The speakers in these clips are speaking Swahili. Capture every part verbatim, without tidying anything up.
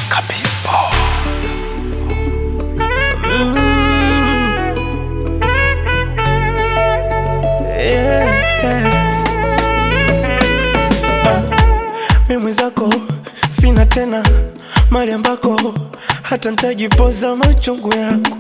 Mimi zako sina tena mali ambako hata nitajipoza machungu yangu.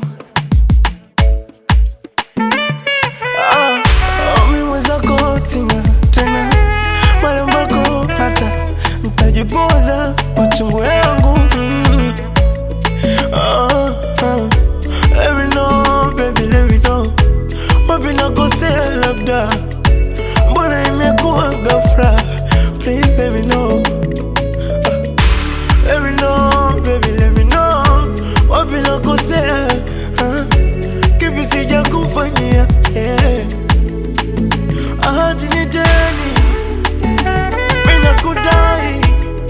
Ah, oh, mimi zako sina tena mali ambako hata nitajipoza machungu yangu. Mm. Ah, ah. Let me know, baby, let me know. Wapi nakosea labda, mbona imekuwa ghafla? Please let me know. uh, Let me know, baby, let me know. Wapi nakosea, uh, kipi sija kufanyia, yeah. Ahadi ni deni, mina kudai,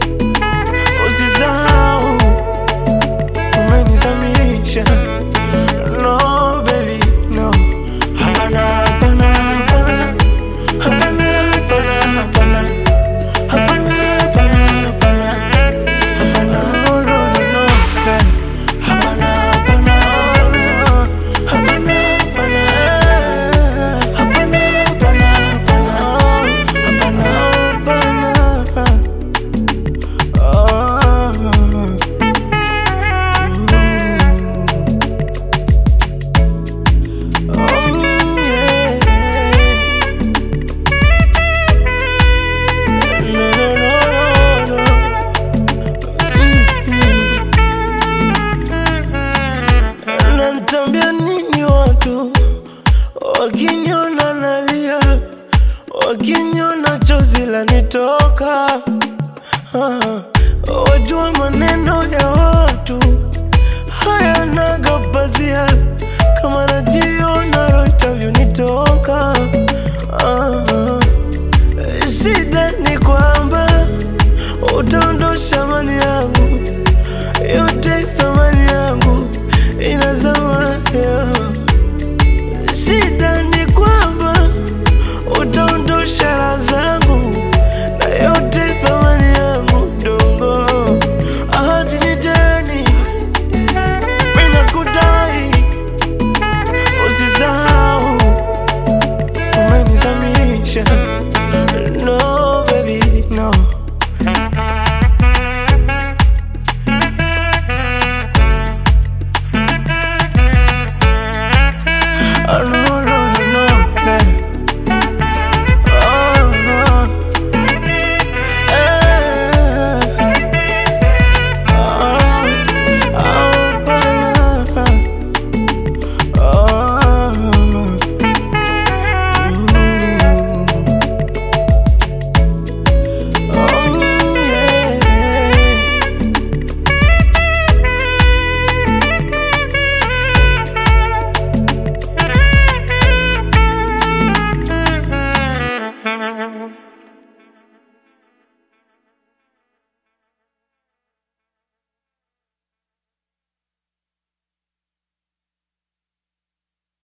usisahau, umenizamisha. No, baby, no. Hapana, hapana, hapana. Hapana, hapana, hapana. Hapana, hapana, hapana. Hapana, no, no, no, no. Hapana, hapana, hapana. Hapana, hapana. Hapana, hapana, hapana. Hapana, hapana. Oh. Oh, yeah. No, no, no, no, no. Nanitambia nini watu wakiniona nalia, wakiniona chozi lanitoka. Ah, wajua maneno ya watu hayanaga pazia, kama najiona roho itavyonitoka. Ah, shida ni kwamba utaondosha mali yangu yote.